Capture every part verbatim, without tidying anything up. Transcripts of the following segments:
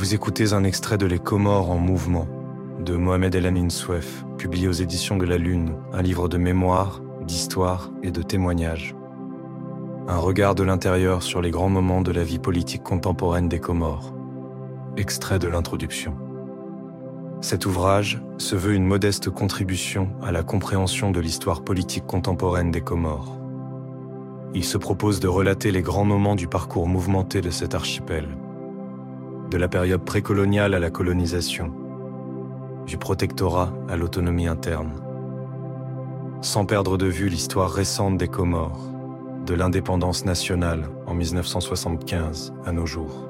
Vous écoutez un extrait de Les Comores en mouvement, de Mohamed El-Amin Souef, publié aux éditions de La Lune, un livre de mémoire, d'histoire et de témoignages. Un regard de l'intérieur sur les grands moments de la vie politique contemporaine des Comores. Extrait de l'introduction. Cet ouvrage se veut une modeste contribution à la compréhension de l'histoire politique contemporaine des Comores. Il se propose de relater les grands moments du parcours mouvementé de cet archipel, de la période précoloniale à la colonisation, du protectorat à l'autonomie interne, sans perdre de vue l'histoire récente des Comores, de l'indépendance nationale en mille neuf cent soixante-quinze à nos jours.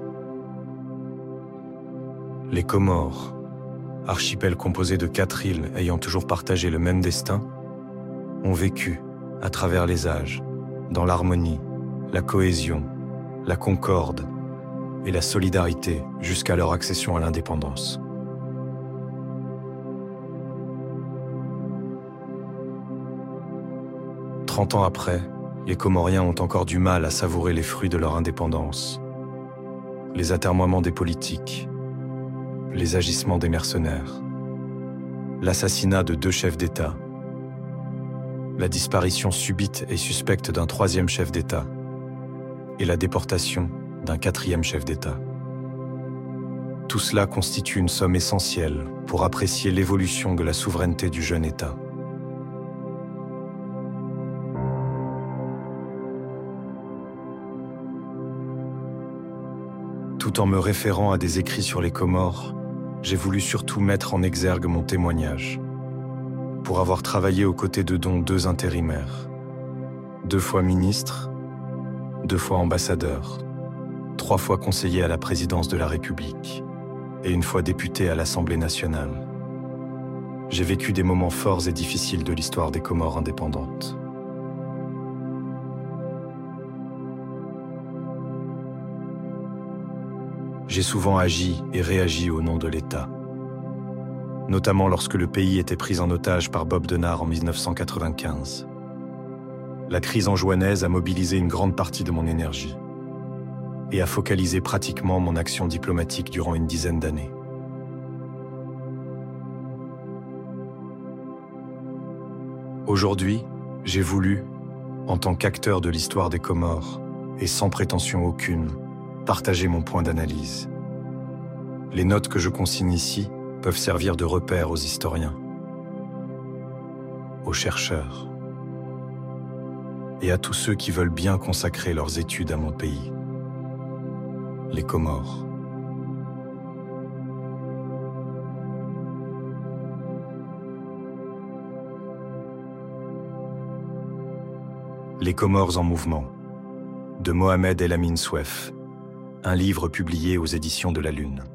Les Comores, archipel composé de quatre îles ayant toujours partagé le même destin, ont vécu, à travers les âges, dans l'harmonie, la cohésion, la concorde et la solidarité jusqu'à leur accession à l'indépendance. Trente ans après, les Comoriens ont encore du mal à savourer les fruits de leur indépendance. Les atermoiements des politiques, les agissements des mercenaires, l'assassinat de deux chefs d'État, la disparition subite et suspecte d'un troisième chef d'État et la déportation d'un quatrième chef d'État. Tout cela constitue une somme essentielle pour apprécier l'évolution de la souveraineté du jeune État. Tout en me référant à des écrits sur les Comores, j'ai voulu surtout mettre en exergue mon témoignage, pour avoir travaillé aux côtés de dont deux intérimaires, deux fois ministre, deux fois ambassadeur, trois fois conseiller à la présidence de la République et une fois député à l'Assemblée nationale. J'ai vécu des moments forts et difficiles de l'histoire des Comores indépendantes. J'ai souvent agi et réagi au nom de l'État, notamment lorsque le pays était pris en otage par Bob Denard en mille neuf cent quatre-vingt-quinze. La crise anjouanaise a mobilisé une grande partie de mon énergie et a focalisé pratiquement mon action diplomatique durant une dizaine d'années. Aujourd'hui, j'ai voulu, en tant qu'acteur de l'histoire des Comores, et sans prétention aucune, partager mon point d'analyse. Les notes que je consigne ici peuvent servir de repère aux historiens, aux chercheurs et à tous ceux qui veulent bien consacrer leurs études à mon pays, les Comores. Les Comores en mouvement, de Mohamed El-Amin Souef, un livre publié aux éditions de La Lune.